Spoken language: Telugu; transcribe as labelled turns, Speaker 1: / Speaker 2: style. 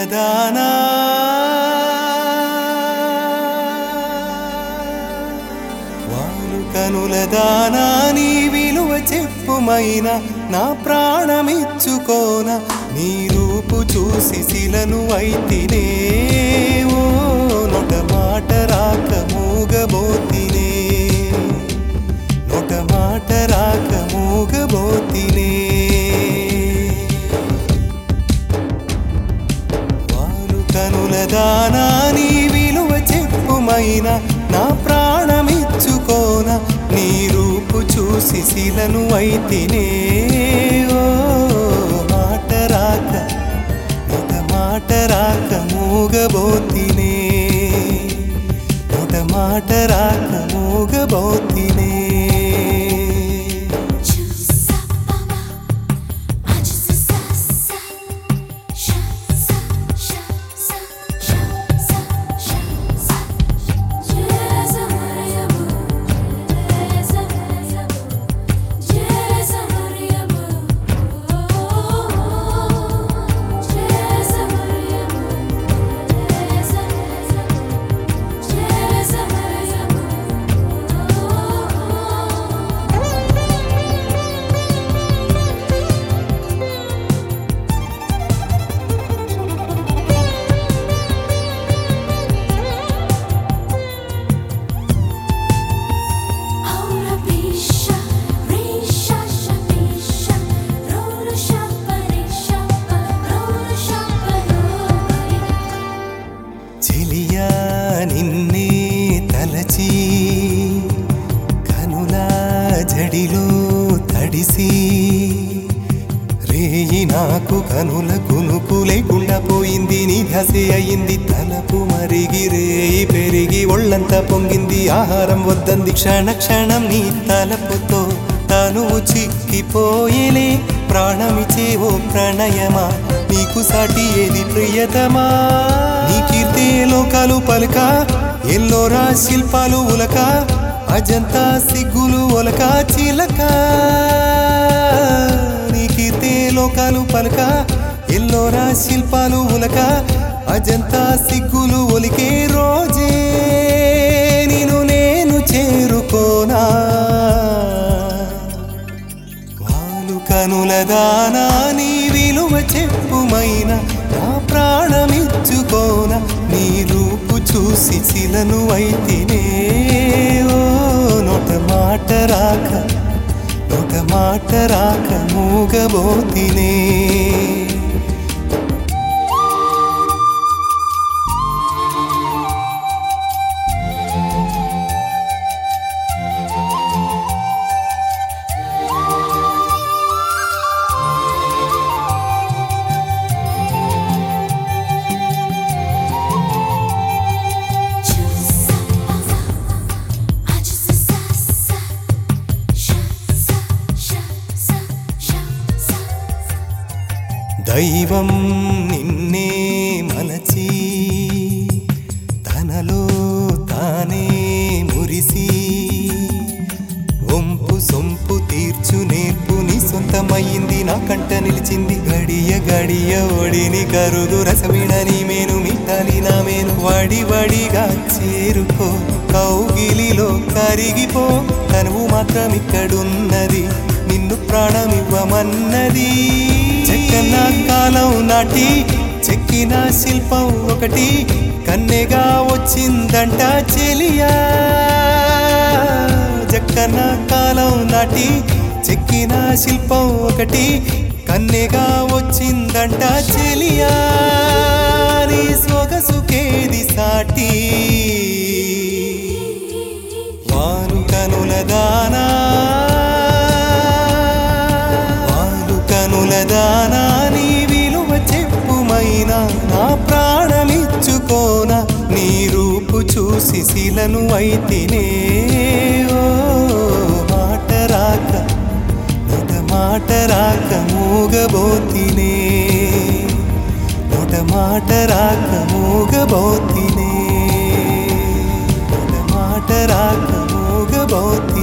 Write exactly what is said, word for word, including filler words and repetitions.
Speaker 1: దానా వాలు కనుల దానా నీ విలువ చెప్పుమైనా నా ప్రాణమిచ్చుకోన నీ రూపు చూసి శిలను అయితినే ఓ నొట మాట రాక మూగబోతినే నొట మాట రాక మూగబోతినే వాలు కనుల దానా నీ విలువ చెప్పుమైనా నా ప్రాణమిచ్చుకోన నీ రూపు చూసి శిలను అయితినే ఓ మాట రాక నొట మాట రాక మూగబోతినే నొట మాట రాక మూగబోతినే నిన్నే తలచి కనుల జడిలో తడిసి రేయి నాకు కనుల కునుకు లేకుండా పోయింది నీ ధ్యాసే అయింది తలపు మరిగి రేయి పెరిగి ఒళ్ళంతా పొంగింది ఆహారం వద్దంది క్షణ క్షణం నీ తలపుతో తనువు చిక్కిపోయేలే ప్రాణమిచే ఓ ప్రణయమా నీకు సాటి ఏది ప్రియతమా నీ కీర్తే లోకాలు పలుక ఎల్లోరా శిల్పాలు ఉలక అజంతా సిగ్గులు ఒలక చిలక నీ కీర్తే లోకాలు పలుక ఎల్లోరా శిల్పాలు ఉలక అజంతా సిగ్గులు ఒలికే రోజే నిన్ను నేను చేరుకోనా వాలు కనుల దానా నీ విలువ చెప్పుమైనా నా ప్రాణమిచ్చుకోన నీ రూపు చూసి శిలను అయితినే ఓ నొట మాట రాక నొట మాట రాక మూగబోతినే దైవం నిన్నే మలచి తనలో తానే మురిసి వంపు సొంపు తీర్చు నేర్పు నీ సొంతమయ్యింది నా కంట నిలిచింది గడియ గడియ ఒడిని కరుగు రసమిడని మేను మిట్టాలి నా మేను వడి వడిగా చేరుకో కౌగిలిలో కరిగిపో తనువు మాత్రం ఇక్కడున్నది నిన్ను ప్రాణమివ్వమన్నది చెక్కన కాలం నాటి చెక్కిన శిల్పం ఒకటి కన్నెగా వచ్చిందంట చెలియా చెక్కన కాలం నాటి చెక్కిన శిల్పం ఒకటి కన్నెగా వచ్చిందంట చెలియా నీ సొగసుకేది సాటి వాలు కనుల దానా దానా నీ విలువ చెప్పుమైనా నా ప్రాణమిచ్చుకోన నీ రూపు చూసి శిలను అయితినే ఓ మాట రాక నొట మాట రాక మూగబోతినే నొట మాట రాక మూగబోతినే నొట మాట రాక మూగబోతినే